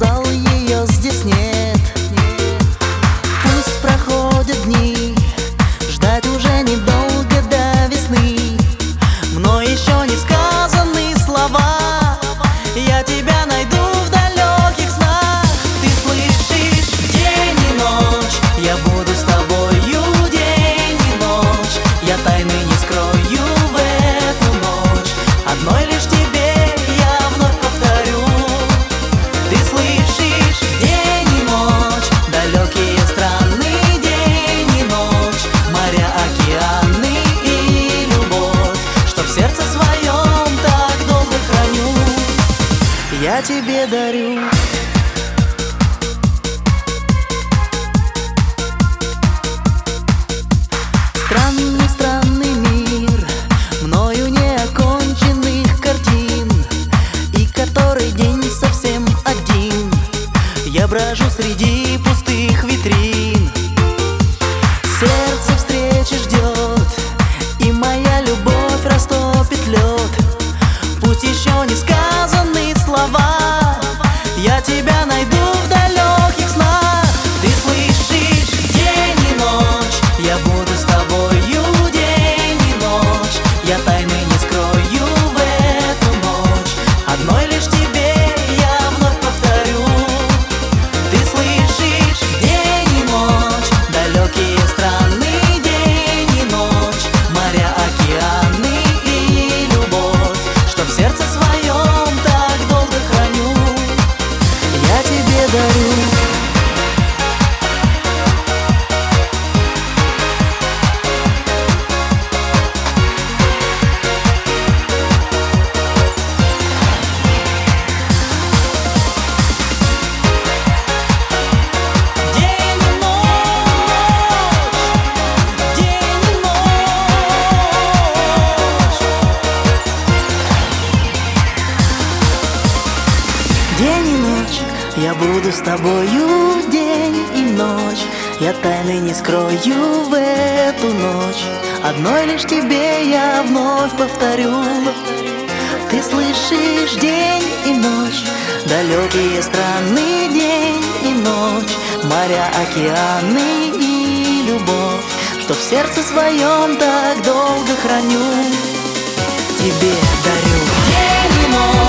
сказал, ее здесь нет. Пусть проходят дни, ждать уже недолго до весны. Мной еще не сказаны слова, я тебя найду в далеких снах. Ты слышишь, день и ночь, я буду с тобою день и ночь. Я тайны не скрою в эту ночь, одной лишь тебе я вновь повторю. Ты слышишь, день и ночь, далекие страны, день и ночь, моря, океаны и любовь, что в сердце своем так долго храню, я тебе дарю. Странный, странный мир, мною неоконченных картин, и который день совсем один. Я брожу среди пустых витрин. Сердце встречи ждет, и моя любовь растопит лед. Пусть еще не сказаны слова, я тебя найду в далеких снах. Ты слышишь, день и ночь, я буду с тобою день и ночь. Я тайны не скрою в эту ночь, одной лишь тебе я вновь повторю. Ты слышишь, день и ночь, далекие страны, день и ночь, моря, океаны и любовь, что в сердце своем так долго храню, я тебе дарю. День и ночь, я буду с тобою день и ночь. Я тайны не скрою в эту ночь, одной лишь тебе я вновь повторю. Ты слышишь, день и ночь, далекие страны, день и ночь, моря, океаны и любовь, что в сердце своем так долго храню, тебе дарю. День и ночь.